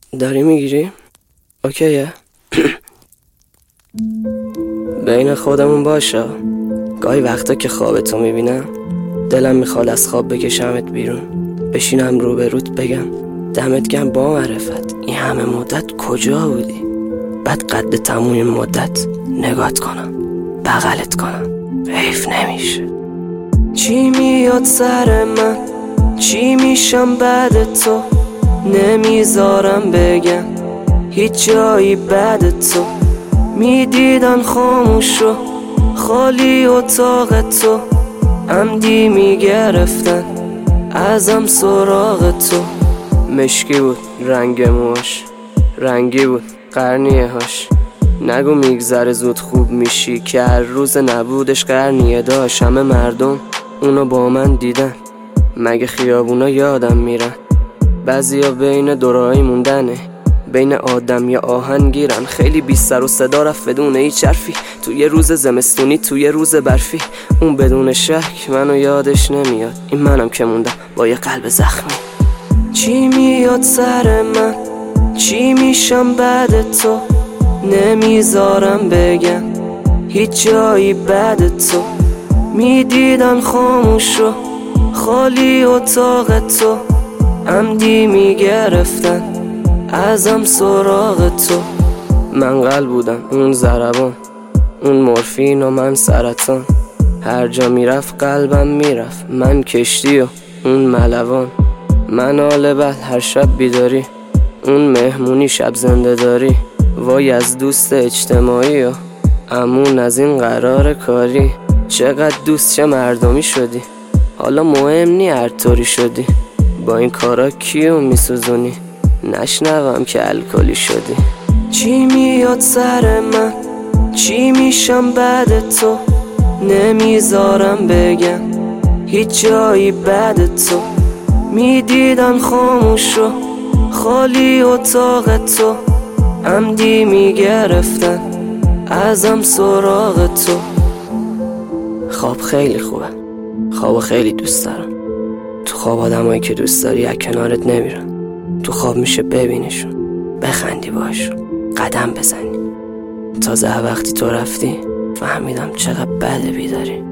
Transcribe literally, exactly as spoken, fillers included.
داری میگیری؟ اوکیه؟ بین خودمون باشه. گاهی وقتا که خوابتو میبینم دلم میخواد از خواب بکشمت بیرون، بشینم روبروت بگم دمت گرم با معرفت، این همه مدت کجا بودی؟ بعد قد تموم این مدت نگات کنم، بغلت کنم، حیف نمیشه. چی میاد سر من، چی میشم بعد تو، نمیذارم بگم هیچ جایی بعد تو. میدیدن خاموش و خالی اتاق تو، عمدی میگرفتن ازم سراغ تو. مشکی بود رنگ موش، رنگی بود قرنیه هاش. نگو میگذره زود خوب میشی که هر روز نبودش قرنیه داشت. همه مردم اونو با من دیدن، مگه خیابونا یادم میرن؟ بعضیا بین دورایی موندنه، بین آدم یا آهن گیرن. خیلی بی سر و صدا رفت بدون هیچ حرفی، توی روز زمستونی توی روز برفی. اون بدون شک منو یادش نمیاد، این منم که موندم با یه قلب زخمی. چی میاد سر من، چی میشم بعد تو، نمیذارم بگم هیچ جایی بعد تو. میدیدن خاموش و خالی اتاق تو، عمدی میگرفتن ازم سراغ تو. من قلب بودم اون ضربان، اون مورفین و من سرطان. هر جا میرفت قلبم میرفت، من کشتی و اون ملوان. من آل بل هر شب بیداری، اون مهمونی شب زنده داری. وای از دوست اجتماعی و امون از این قرار کاری. چقدر دوست چه مردمی شدی، حالا مهم نی هر طوری شدی. با این کارا کیو میسوزونی، نشنوم که الکلی شدی. چی میاد سر من، چی میشم بعد تو، نمیذارم بگم هیچ جایی بعد تو. میدیدن خاموش و خالی اتاق تو، عمدی میگرفتن ازم سراغ تو. خواب خیلی خوبه، خواب خیلی دوست دارم. تو خواب آدمایی که دوست داری از کنارت نمیرن. تو خواب میشه ببینیشون، بخندی باشون، قدم بزنی. تازه وقتی تو رفتی فهمیدم چقدر بده بیداری.